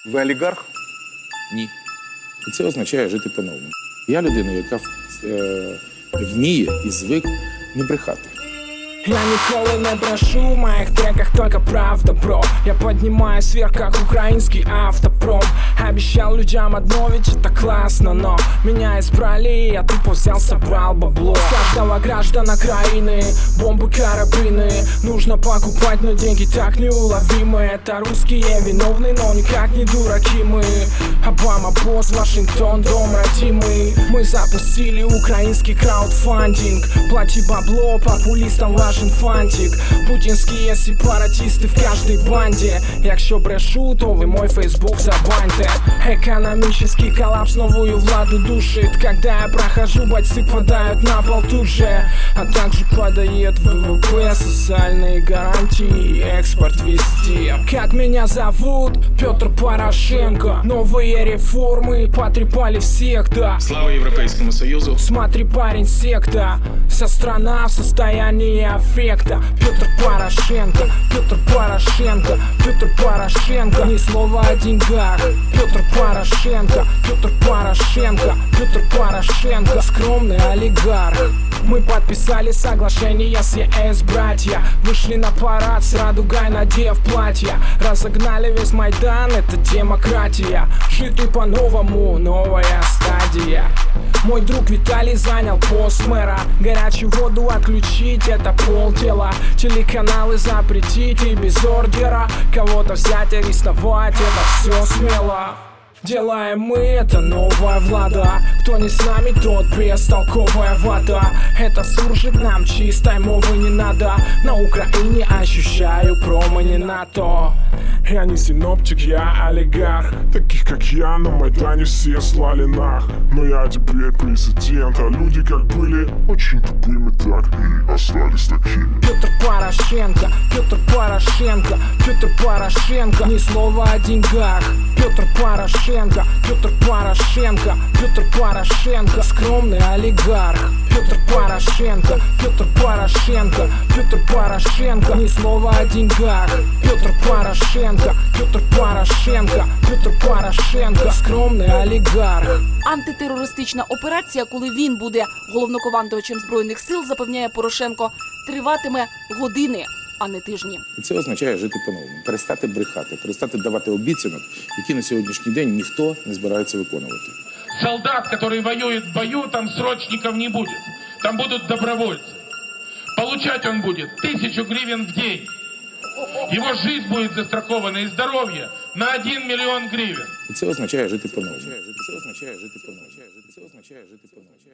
Ви олігарх? Ні. І це означає жити по-новому. Я людина, яка вміє і звик не брехати. Я ніколи не брешу, в моих треках только правда, бро. Я поднимаюсь вверх, как украинский автопром. Обещал людям одно, ведь это классно, но меня избрали, и я тупо взял, собрал бабло. С каждого граждана краины бомбы, карабины нужно покупать, но деньги так неуловимы. Это русские виновны, но никак не дураки мы. Обама, босс, Вашингтон, дом родимый. Мы запустили украинский краудфандинг. Плати бабло популистам, ваш інфантик. Путінські сепаратисти в каждой банде. Якщо брешу, то ви мой фейсбук забаньте. Экономический коллапс новую владу душит. Когда я прохожу, бойцы падают на пол тут же. А также падает ВВП, социальные гарантии, экспорт везде. Как меня зовут? Петр Порошенко. Новые реформы потрепали всех, да. Слава Європейському Союзу. Смотри, парень, секта. Вся страна в состоянии аффекта. Петр Порошенко, Петр Порошенко, Петр Порошенко. Ни слова о деньгах. Петр Порошенко, Петр Порошенко, Петр Порошенко. Скромный олигарх. Мы подписали соглашение с ЕС, братья. Вышли на парад с радугой, надев платья. Разогнали весь Майдан, это демократия. Жить по-новому, новая стадия. Мой друг Виталий занял пост мэра. Горячую воду отключить, это полдела. Телеканалы запретить и без ордера. Кого-то взять, арестовать, это все смело. Делаем мы, это новая влада. Кто не с нами, тот бестолковая вода. Это суржик, нам чистой мовы не надо. На Украине ощущаю промо не НАТО. Я не синоптик, я олигарх. Таких как я на Майдане все слали нах. Но я теперь президент, а люди как были очень тупыми, так и остались такими. Петр Порошенко, Петр Порошенко, Петр Порошенко. Ни слова о деньгах. Петр Порошенко, Петр Порошенко, Петр Порошенко. Скромный олигарх. Петр Порошенко, Петр Порошенко, Петр Порошенко. Ни слова о деньгах. Петр Порошенко, Петр Порошенко, Петр Порошенко. Скромний олігарх. Антитерористична операція, коли він буде головнокомандувачем Збройних сил, запевняє Порошенко, триватиме години, а не тижні. І це означає жити по-новому. Перестати брехати, перестати давати обіцянок, які на сьогоднішній день ніхто не збирається виконувати. Солдат, который воюет в бою, там срочников не будет. Там будут добровольцы. Получать он будет 1000 гривен в день. Его жизнь будет застрахована и здоровье на 1 миллион гривен. І це означає жити по-новому. Це означає жити по-новому. Це означає жити по-новому.